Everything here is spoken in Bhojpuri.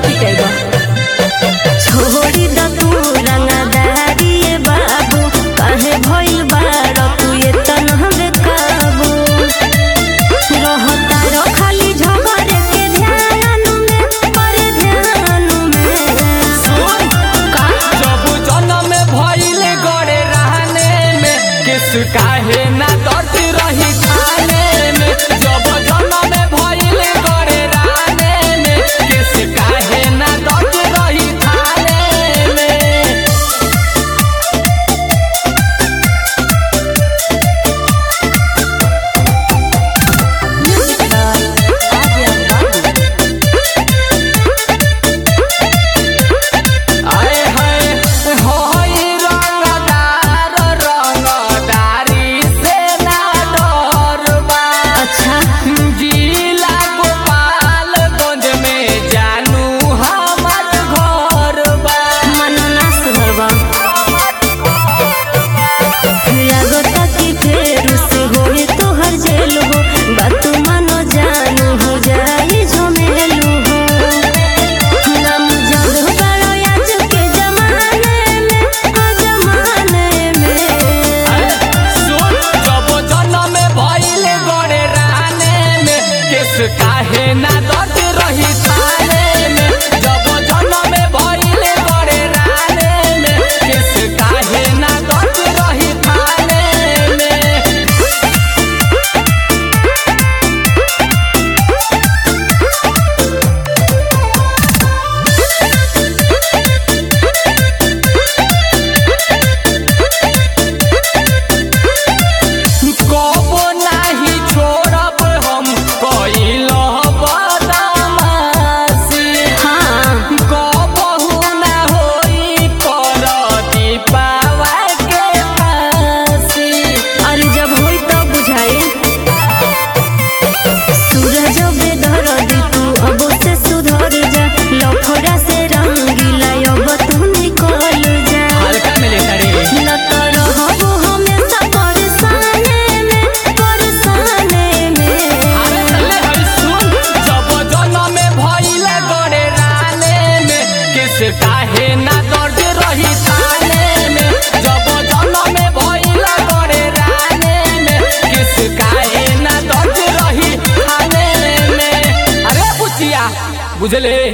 पिटेगा। छोड़ी द तू रंगदारी बाबू, काहे भइल बाड़ तू एतना बेकाबू। रहता रो खाली झगड़े के ध्यान में, पर ध्यान में। का जब जन्म भइल गड़े रहने में, किस काहे ना दर्द रही खाने में। जब जन्म भइल गड़े रहने में, किस काहे ना दर्द रही खाने में। आए हाय होई रंगदार, रंगदारी से ना डरबा। अच्छा जिला गोपालगंज में जानू हमर घर बा। मनना सुधरवा। लागता कि फेर से होए तोहर जेल हो, बात मानो जानू हो जाई झमेलू हो। नाम जब करो आज के जमाने में, जमाने में। सुन, जब जन्म भइल गड़े रहने में, किस काहे ना दर्द रही थाने में। जब जन्म भइल गड़े रहने में, किस काहे ना दर्द रही थाने में। कबो नाही छोड़ब हम कइल बदमाशी। हाँ कबहू ना होई कर दीपावा के फांसी। अरे जब होई तब बुझाई। सूरज बेदर दी तू अब से सुधर जा, लफड़ा से रंगीला अब तू निकल जा। हल्का में लेता रे। न तो रहबो हमेशा परेशाने में, परेशाने में। अरे चले हई सुन, जब जन्म भइल गड़े रहने में, किस काहे ना दर्द रही थाने में। जब जन्म भइल गड़े रहने में, किस काहे ना दर्द रही थाने में। अरे बुचिया बुझले।